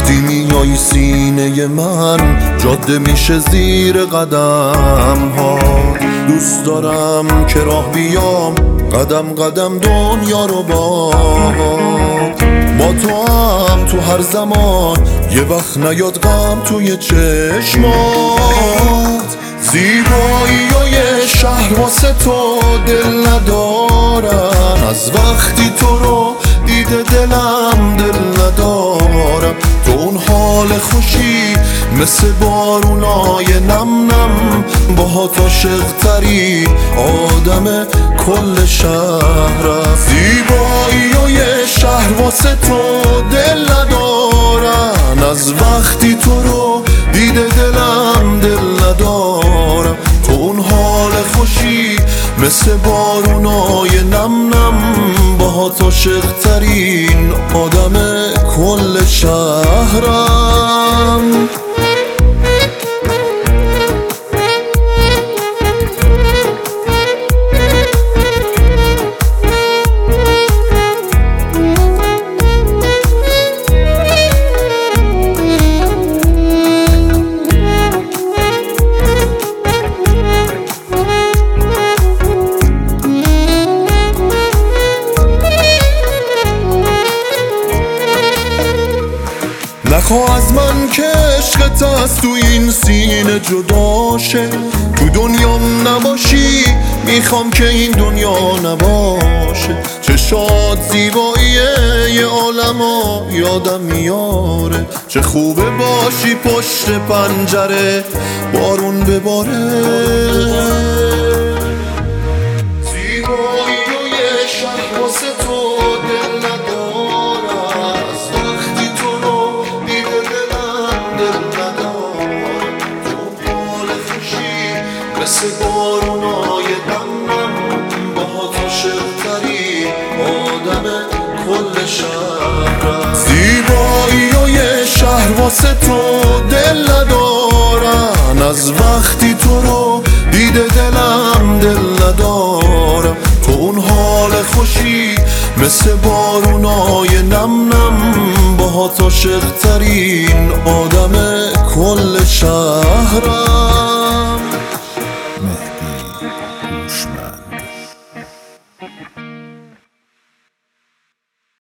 وقتی میای سینه من جاده میشه زیر قدم ها. دوست دارم که راه بیام قدم قدم دنیا رو با تو هم تو هر زمان یه وقت نیاد غم توی چشمات. زیبایی و یه شهر واسه تو دل ندارم، از وقتی تو رو دیده دلم دل ندارم. تو اون حال خوشی مثل بارونای نم نم، با تو عاشق‌ترین آدم کل شهرم. زیبایی و یه شهر واسه تو دل ندارم، از وقتی تو رو دیده دلم دل ندارم. تو اون حال خوشی مثل بارونای نم نم، با تو عاشق‌ترین آدم کل شهرم. نخواه از من که عشقت از تو این سینه جدا شه. تو دنیام نباشی میخوام که این دنیا نباشه. چشات زیباییه یه عالمو یادم میاره. چه خوبه باشی پشت پنجره بارون بباره. زیبایی و یه شهر واسه تو دل ندارم، از وقتی تو رو دیده دلم دل ندارم. تو حال خوشی مثل بارونای دم نم، با تو عاشق‌ترین آدم کل شهرم. زیبایی و یه شهر واسه تو دل ندارم، از وقتی تو رو دیده دلم دل ندارم. تو اون حال خوشی مثل بارونای نم نم، با تو عاشق‌ترین آدم کل شهرم.